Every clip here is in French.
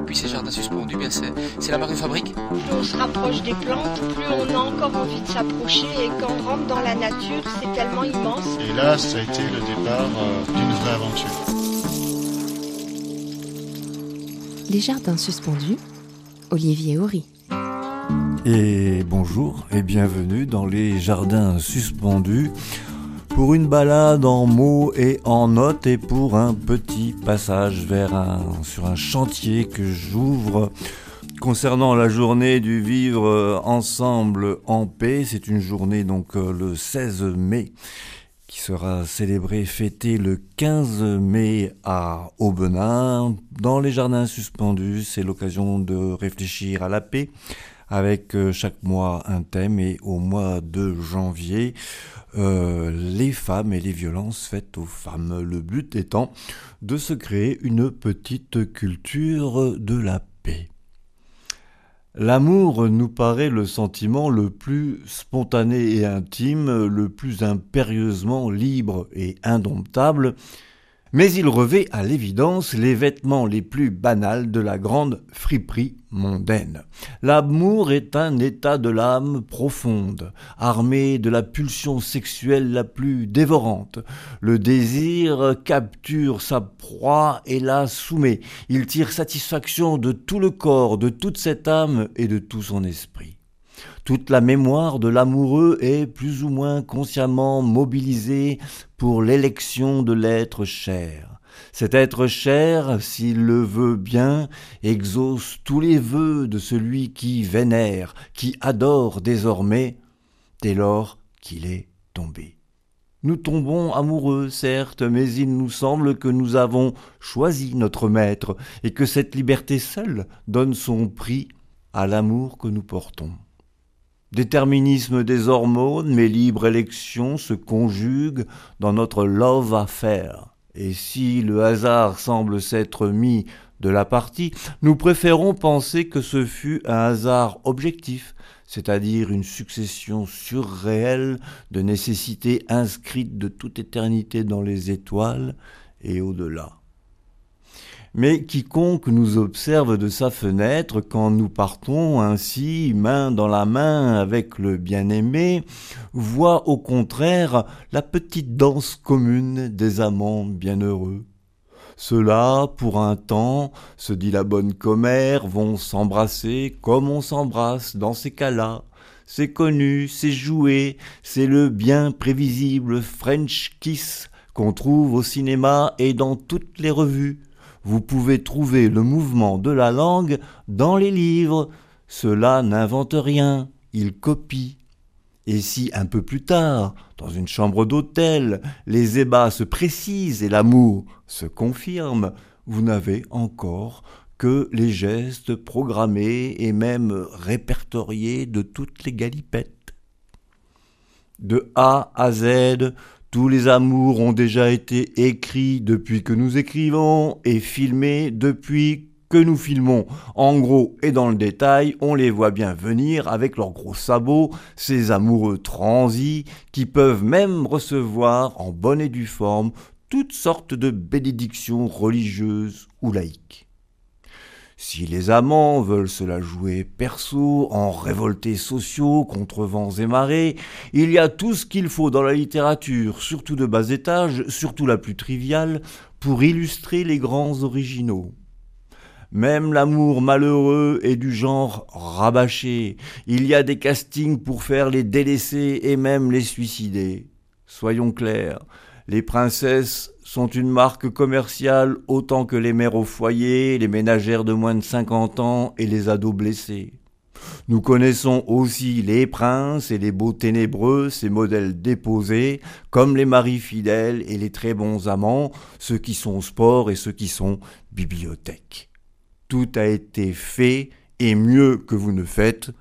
puis ces jardins suspendus, bien c'est la marque de fabrique. Plus on se rapproche des plantes, plus on a encore envie de s'approcher, et quand on rentre dans la nature, c'est tellement immense. Et là, ça a été le départ d'une vraie aventure. Les jardins suspendus, Olivier Horry. Et bonjour et bienvenue dans les jardins suspendus pour une balade en mots et en notes et pour un petit passage sur un chantier que j'ouvre concernant la journée du vivre ensemble en paix. C'est une journée donc le 16 mai qui sera célébrée, fêtée le 15 mai à Aubenas. Dans les jardins suspendus, c'est l'occasion de réfléchir à la paix, avec chaque mois un thème, et au mois de janvier, les femmes et les violences faites aux femmes. Le but étant de se créer une petite culture de la paix. L'amour nous paraît le sentiment le plus spontané et intime, le plus impérieusement libre et indomptable, mais il revêt à l'évidence les vêtements les plus banals de la grande friperie mondaine. L'amour est un état de l'âme profonde, armé de la pulsion sexuelle la plus dévorante. Le désir capture sa proie et la soumet. Il tire satisfaction de tout le corps, de toute cette âme et de tout son esprit. Toute la mémoire de l'amoureux est plus ou moins consciemment mobilisée pour l'élection de l'être cher. Cet être cher, s'il le veut bien, exauce tous les vœux de celui qui vénère, qui adore désormais, dès lors qu'il est tombé. Nous tombons amoureux, certes, mais il nous semble que nous avons choisi notre maître et que cette liberté seule donne son prix à l'amour que nous portons. Déterminisme des hormones, mais libre élection se conjuguent dans notre love affair. Et si le hasard semble s'être mis de la partie, nous préférons penser que ce fut un hasard objectif, c'est-à-dire une succession surréelle de nécessités inscrites de toute éternité dans les étoiles et au-delà. Mais quiconque nous observe de sa fenêtre quand nous partons ainsi, main dans la main avec le bien-aimé, voit au contraire la petite danse commune des amants bienheureux. Ceux-là, pour un temps, se dit la bonne commère, vont s'embrasser comme on s'embrasse dans ces cas-là. C'est connu, c'est joué, c'est le bien prévisible French kiss qu'on trouve au cinéma et dans toutes les revues. Vous pouvez trouver le mouvement de la langue dans les livres. Ceux-là n'inventent rien, ils copient. Et si un peu plus tard, dans une chambre d'hôtel, les ébats se précisent et l'amour se confirme, vous n'avez encore que les gestes programmés et même répertoriés de toutes les galipettes. De A à Z, tous les amours ont déjà été écrits depuis que nous écrivons et filmés depuis que nous filmons. En gros et dans le détail, on les voit bien venir avec leurs gros sabots, ces amoureux transis qui peuvent même recevoir en bonne et due forme toutes sortes de bénédictions religieuses ou laïques. Si les amants veulent se la jouer perso, en révoltés sociaux, contre vents et marées, il y a tout ce qu'il faut dans la littérature, surtout de bas étage, surtout la plus triviale, pour illustrer les grands originaux. Même l'amour malheureux est du genre rabâché. Il y a des castings pour faire les délaissés et même les suicider. Soyons clairs, les princesses sont une marque commerciale autant que les mères au foyer, les ménagères de moins de 50 ans et les ados blessés. Nous connaissons aussi les princes et les beaux ténébreux, ces modèles déposés, comme les maris fidèles et les très bons amants, ceux qui sont sport et ceux qui sont bibliothèque. Tout a été fait et mieux que vous ne faites.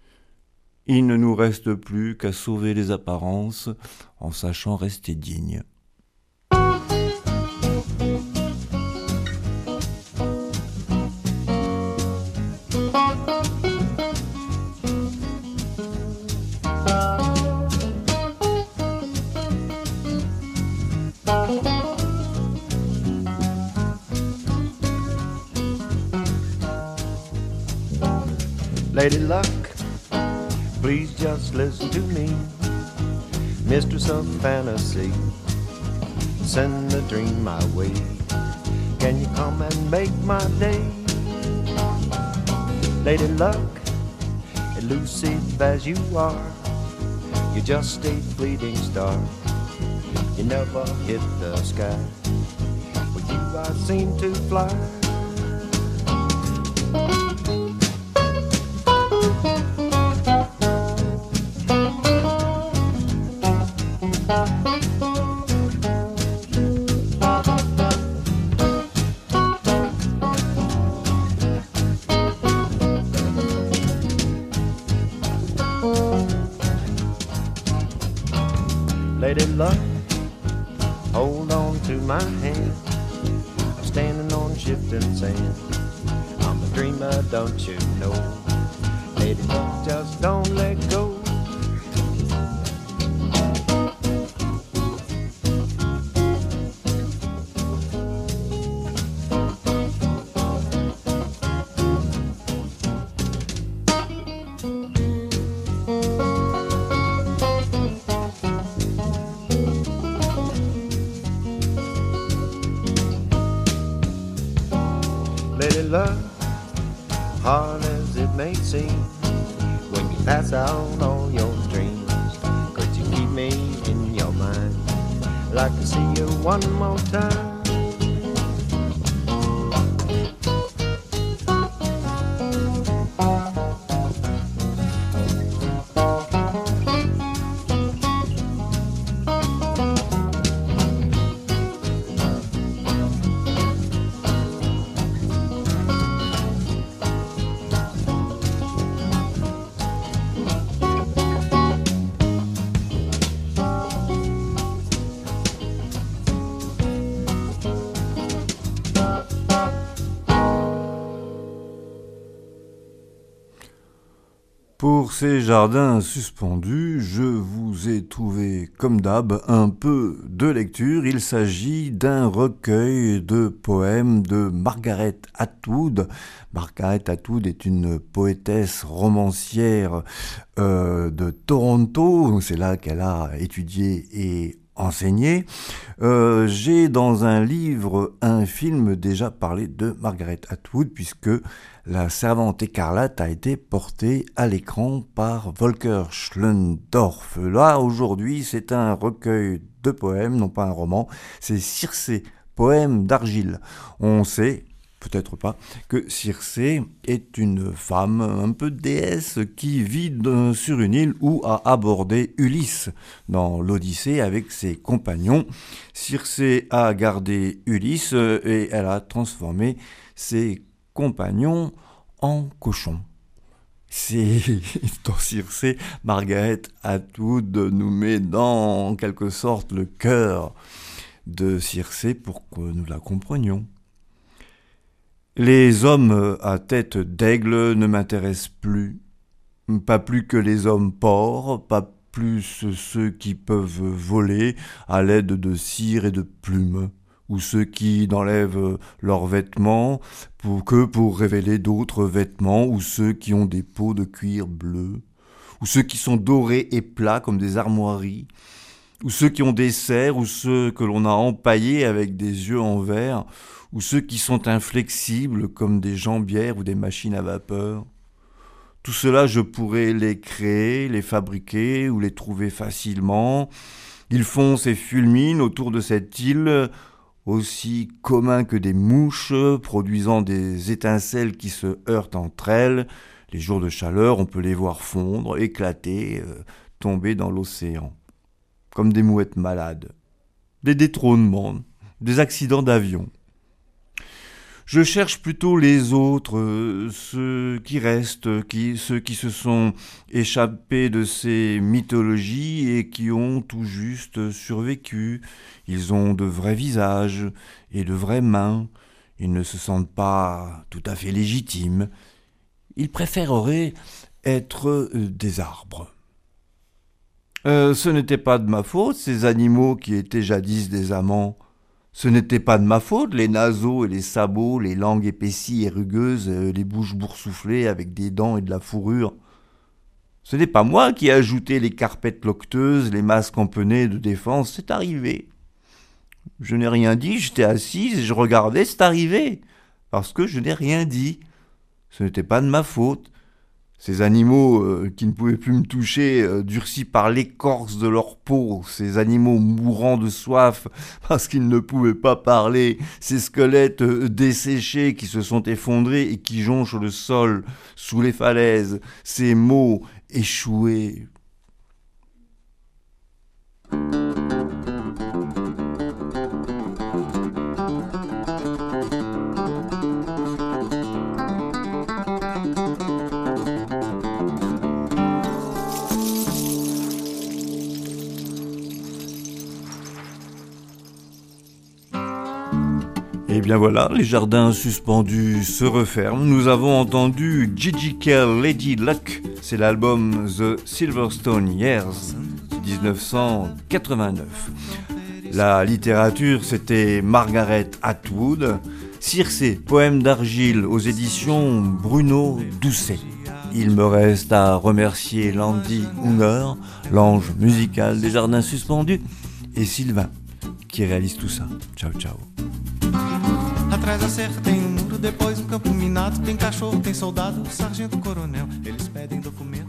Il ne nous reste plus qu'à sauver les apparences en sachant rester digne. Lady Luck, please just listen to me. Mistress of fantasy, send a dream my way. Can you come and make my day? Lady Luck, elusive as you are, you're just a fleeting star. You never hit the sky. With you I seem to fly. Lady Luck, hold on to my hand. I'm standing on shifting sand. I'm a dreamer, don't you know? Lady Luck, just don't let go. Lady Luck, hard as it may seem, when you pass out all your dreams, could you keep me in your mind? I'd like to see you one more time. Pour ces jardins suspendus, je vous ai trouvé, comme d'hab, un peu de lecture. Il s'agit d'un recueil de poèmes de Margaret Atwood. Margaret Atwood est une poétesse romancière de Toronto. C'est là qu'elle a étudié et enseigné. J'ai dans un livre, un film déjà parlé de Margaret Atwood, puisque La Servante écarlate a été portée à l'écran par Volker Schlöndorff. Là, aujourd'hui, c'est un recueil de poèmes, non pas un roman, c'est Circé, poème d'argile. On sait, peut-être pas, que Circé est une femme, un peu déesse, qui vit sur une île où a abordé Ulysse dans l'Odyssée avec ses compagnons. Circé a gardé Ulysse et elle a transformé ses compagnons en cochons. C'est dans Circé, Margaret Atwood nous met dans en quelque sorte le cœur de Circé pour que nous la comprenions. Les hommes à tête d'aigle ne m'intéressent plus, pas plus que les hommes porcs, pas plus ceux qui peuvent voler à l'aide de cire et de plumes, ou ceux qui n'enlèvent leurs vêtements pour révéler d'autres vêtements, ou ceux qui ont des peaux de cuir bleu, ou ceux qui sont dorés et plats comme des armoiries, ou ceux qui ont des serres, ou ceux que l'on a empaillés avec des yeux en verre, ou ceux qui sont inflexibles comme des jambières ou des machines à vapeur. Tout cela, je pourrais les créer, les fabriquer ou les trouver facilement. Ils foncent et fulminent autour de cette île, aussi communs que des mouches, produisant des étincelles qui se heurtent entre elles. Les jours de chaleur, on peut les voir fondre, éclater, tomber dans l'océan. Comme des mouettes malades, des détrônements, des accidents d'avion. Je cherche plutôt les autres, ceux qui restent, ceux qui se sont échappés de ces mythologies et qui ont tout juste survécu. Ils ont de vrais visages et de vraies mains. Ils ne se sentent pas tout à fait légitimes. Ils préféreraient être des arbres. Ce n'était pas de ma faute, ces animaux qui étaient jadis des amants. Ce n'était pas de ma faute, les naseaux et les sabots, les langues épaissies et rugueuses, les bouches boursouflées avec des dents et de la fourrure. Ce n'est pas moi qui ai ajouté les carpettes loqueteuses, les masques empennés de défense, c'est arrivé. Je n'ai rien dit, j'étais assise et je regardais, c'est arrivé. Parce que je n'ai rien dit. Ce n'était pas de ma faute. Ces animaux qui ne pouvaient plus me toucher, durcis par l'écorce de leur peau, ces animaux mourant de soif parce qu'ils ne pouvaient pas parler, ces squelettes desséchés qui se sont effondrés et qui jonchent le sol sous les falaises, ces mots échoués. Et bien voilà, les jardins suspendus se referment. Nous avons entendu Gigi Kell, Lady Luck. C'est l'album The Silverstone Years, 1989. La littérature, c'était Margaret Atwood. Circé, poème d'argile aux éditions Bruno Doucet. Il me reste à remercier Landy Unger, l'ange musical des jardins suspendus, et Sylvain, qui réalise tout ça. Ciao, ciao. Atrás da serra tem um muro, depois um campo minado. Tem cachorro, tem soldado, sargento, coronel. Eles pedem documento.